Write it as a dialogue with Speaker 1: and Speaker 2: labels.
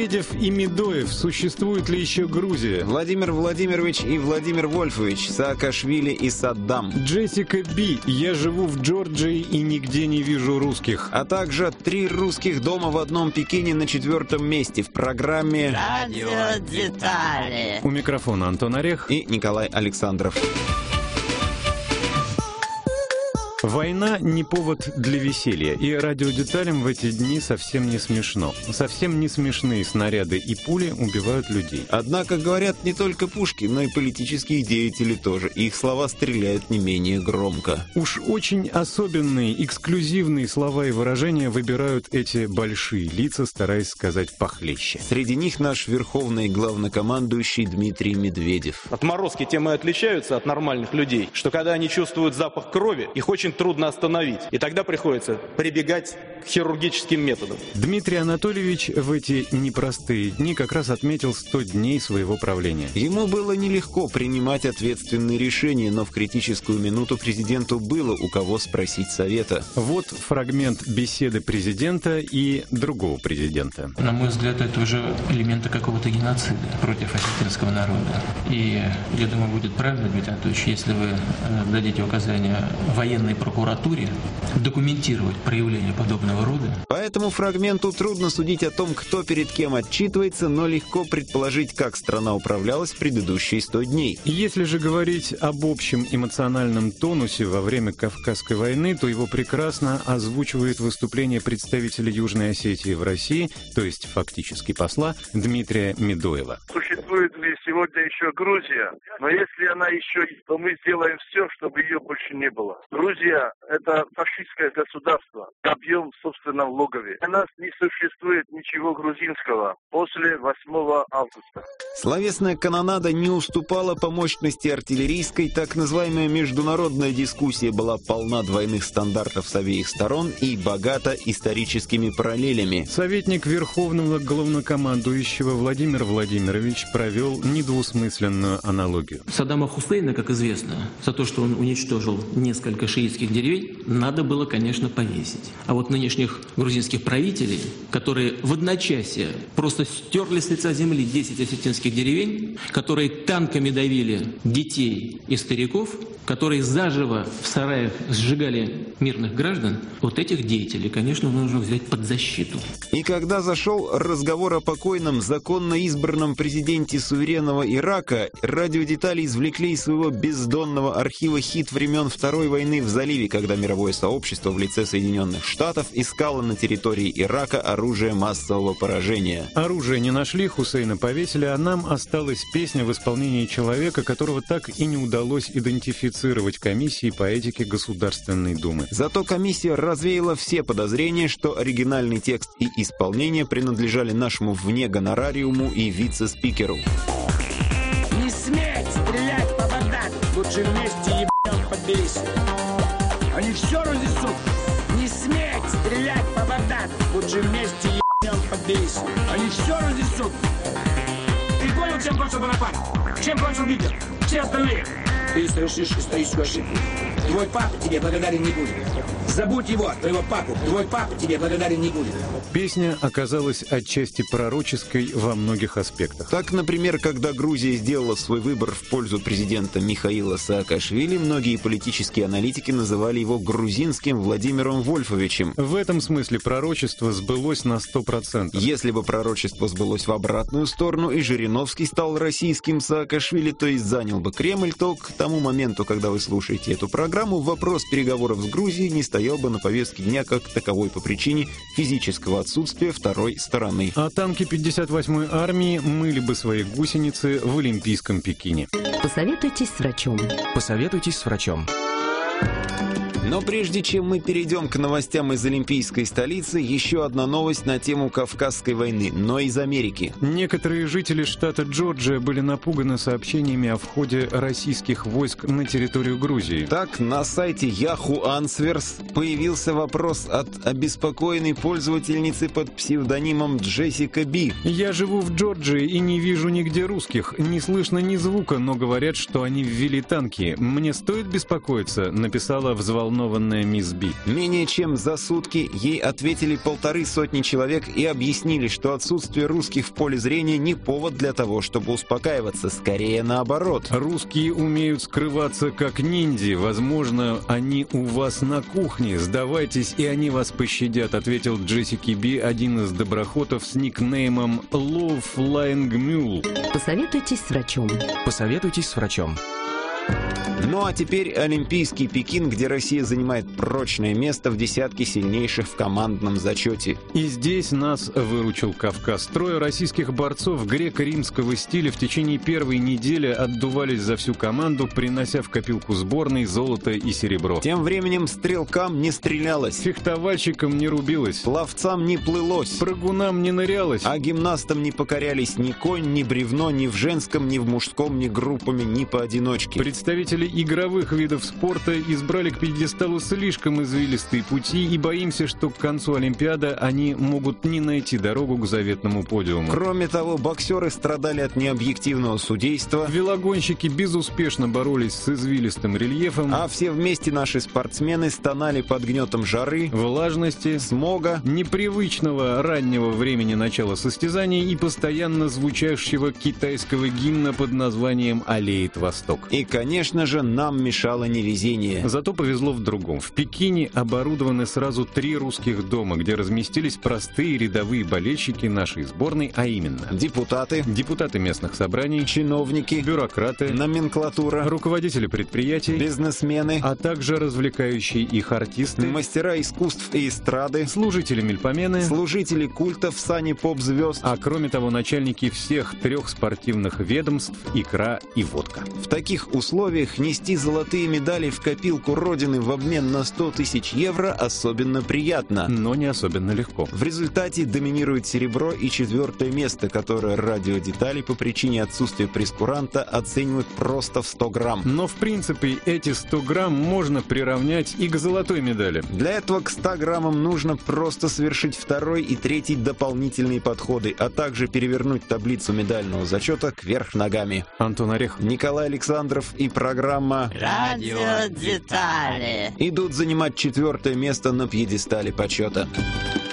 Speaker 1: Медведев и Медоев. Существует ли еще Грузия?
Speaker 2: Владимир Владимирович и Владимир Вольфович. Саакашвили и Саддам.
Speaker 1: Джессика Би. Я живу в Джорджии и нигде не вижу русских.
Speaker 2: А также 3 русских дома в одном Пекине на 4-м месте в программе
Speaker 3: «Радио Детали».
Speaker 1: У микрофона Антон Орех
Speaker 2: и Николай Александров.
Speaker 1: Война не повод для веселья, и радиодеталям в эти дни совсем не смешно. Совсем не смешные снаряды и пули убивают людей.
Speaker 2: Однако говорят не только пушки, но и политические деятели тоже. Их слова стреляют не менее громко.
Speaker 1: Уж очень особенные, эксклюзивные слова и выражения выбирают эти большие лица, стараясь сказать похлеще.
Speaker 2: Среди них наш верховный главнокомандующий Дмитрий Медведев.
Speaker 4: Отморозки тем и отличаются от нормальных людей, что когда они чувствуют запах крови, их очень трудно остановить. И тогда приходится прибегать к хирургическим методам.
Speaker 1: Дмитрий Анатольевич в эти непростые дни как раз отметил 100 дней своего правления.
Speaker 2: Ему было нелегко принимать ответственные решения, но в критическую минуту президенту было у кого спросить совета.
Speaker 1: Вот фрагмент беседы президента и другого президента.
Speaker 5: На мой взгляд, это уже элементы какого-то геноцида против осетинского народа. И я думаю, будет правильно, Дмитрий Анатольевич, если вы дадите указания военной прокуратуре документировать проявление подобного рода.
Speaker 2: По этому фрагменту трудно судить о том, кто перед кем отчитывается, но легко предположить, как страна управлялась в предыдущие 100 дней.
Speaker 1: Если же говорить об общем эмоциональном тонусе во время Кавказской войны, то его прекрасно озвучивает выступление представителя Южной Осетии в России, то есть фактически посла Дмитрия Медоева.
Speaker 6: Существует ли сегодня еще Грузия? Но если она еще есть, то мы сделаем все, чтобы ее больше не было. Грузия – это фашистское государство, добьем в собственном логове. У нас не существует ничего грузинского после 8 августа.
Speaker 2: Словесная канонада не уступала по мощности артиллерийской, так называемая международная дискуссия была полна двойных стандартов с обеих сторон и богата историческими параллелями.
Speaker 1: Советник Верховного Главнокомандующего Владимир Владимирович провел недвусмысленную аналогию.
Speaker 5: Саддама Хусейна, как известно, за то, что он уничтожил несколько шиитских деревень, надо было, конечно, повесить. А вот нынешних грузинских правителей, которые в одночасье просто стерли с лица земли 10 осетинских деревень, которые танками давили детей и стариков, которые заживо в сараях сжигали мирных граждан, вот этих деятелей, конечно, нужно взять под защиту.
Speaker 2: И когда зашел разговор о покойном законно избранном президенте суверенного Ирака, радиодетали извлекли из своего бездонного архива хит времен Второй войны в заливе, когда мировое сообщество в лице Соединенных Штатов искало на территории Ирака оружие массового поражения.
Speaker 1: Оружие не нашли, Хусейна повесили, а нам осталась песня в исполнении человека, которого так и не удалось идентифицировать комиссии по этике Государственной Думы.
Speaker 2: Зато комиссия развеяла все подозрения, что оригинальный текст и исполнение принадлежали нашему внегонорариуму и вице-спикеру.
Speaker 7: Не сметь стрелять по Багдад, лучше вместе ебем подберись. Они все разнесут. Не сметь стрелять по Багдад, лучше вместе ебем подберись. Они все разнесут. Ты понял, чем кончил Бонапарт? Чем кончил Гитлер? Все остальные. Ты совершишь историческую ошибку. Твой папа тебе благодарен не будет. Забудь его, твоего папу. Твой папа тебе благодарен не будет.
Speaker 1: Песня оказалась отчасти пророческой во многих аспектах.
Speaker 2: Так, например, когда Грузия сделала свой выбор в пользу президента Михаила Саакашвили, многие политические аналитики называли его грузинским Владимиром Вольфовичем.
Speaker 1: В этом смысле пророчество сбылось на 100%.
Speaker 2: Если бы пророчество сбылось в обратную сторону и Жириновский стал российским Саакашвили, то есть занял бы Кремль, то к тому моменту, когда вы слушаете эту программу, вопрос переговоров с Грузией не стоял бы на повестке дня как таковой по причине физического отсутствия второй стороны.
Speaker 1: А танки 58-й армии мыли бы свои гусеницы в Олимпийском Пекине.
Speaker 8: Посоветуйтесь с врачом.
Speaker 9: Посоветуйтесь с врачом.
Speaker 2: Но прежде чем мы перейдем к новостям из олимпийской столицы, еще одна новость на тему Кавказской войны, но из Америки.
Speaker 1: Некоторые жители штата Джорджия были напуганы сообщениями о входе российских войск на территорию Грузии.
Speaker 2: Так, на сайте Yahoo Answers появился вопрос от обеспокоенной пользовательницы под псевдонимом Джессика Би.
Speaker 1: «Я живу в Джорджии и не вижу нигде русских. Не слышно ни звука, но говорят, что они ввели танки. Мне стоит беспокоиться?» — написала взволнованная мисс Би.
Speaker 2: Менее чем за сутки ей ответили 150 человек и объяснили, что отсутствие русских в поле зрения не повод для того, чтобы успокаиваться, скорее наоборот.
Speaker 1: Русские умеют скрываться как ниндзя. Возможно, они у вас на кухне. Сдавайтесь, и они вас пощадят, ответил Джессики Би, один из доброхотов с никнеймом Low Flying Mule.
Speaker 8: Посоветуйтесь с врачом.
Speaker 9: Посоветуйтесь с врачом.
Speaker 2: Ну а теперь Олимпийский Пекин, где Россия занимает прочное место в десятке сильнейших в командном зачете.
Speaker 1: И здесь нас выручил Кавказ. Трое российских борцов греко-римского стиля в течение первой недели отдувались за всю команду, принося в копилку сборной золото и серебро.
Speaker 2: Тем временем стрелкам не стрелялось,
Speaker 1: Фехтовальщикам не рубилось,
Speaker 2: пловцам не плылось,
Speaker 1: прыгунам не нырялось,
Speaker 2: а гимнастам не покорялись ни конь, ни бревно, ни в женском, ни в мужском, ни группами, ни поодиночке.
Speaker 1: Представители игровых видов спорта избрали к пьедесталу слишком извилистые пути, и боимся, что к концу Олимпиады они могут не найти дорогу к заветному подиуму.
Speaker 2: Кроме того, боксеры страдали от необъективного судейства,
Speaker 1: Велогонщики безуспешно боролись с извилистым рельефом,
Speaker 2: а все вместе наши спортсмены стонали под гнетом жары,
Speaker 1: влажности,
Speaker 2: смога,
Speaker 1: непривычного раннего времени начала состязаний и постоянно звучащего китайского гимна под названием «Аллеет Восток».
Speaker 2: И, конечно же, нам мешало невезение.
Speaker 1: Зато повезло в другом. В Пекине оборудованы сразу 3 русских дома, где разместились простые рядовые болельщики нашей сборной, а именно
Speaker 2: Депутаты,
Speaker 1: депутаты местных собраний,
Speaker 2: чиновники,
Speaker 1: бюрократы,
Speaker 2: номенклатура,
Speaker 1: руководители предприятий,
Speaker 2: бизнесмены,
Speaker 1: а также развлекающие их артисты,
Speaker 2: мастера искусств и эстрады,
Speaker 1: служители мельпомены,
Speaker 2: служители культов, сани поп-звезд,
Speaker 1: а кроме того начальники всех 3 спортивных ведомств «Икра» и «Водка».
Speaker 2: В таких условиях нести золотые медали в копилку Родины в обмен на 100 тысяч евро особенно приятно.
Speaker 1: Но не особенно легко.
Speaker 2: В результате доминирует серебро и 4-е место, которое радиодетали по причине отсутствия прескуранта оценивают просто в 100 грамм.
Speaker 1: Но в принципе эти 100 грамм можно приравнять и к золотой медали.
Speaker 2: Для этого к 100 граммам нужно просто совершить 2-й и 3-й дополнительные подходы, а также перевернуть таблицу медального зачета кверх ногами.
Speaker 1: Антон Орехов,
Speaker 2: Николай Александров и программа
Speaker 3: Радиодетали.
Speaker 2: идут занимать 4-е место на пьедестале почета.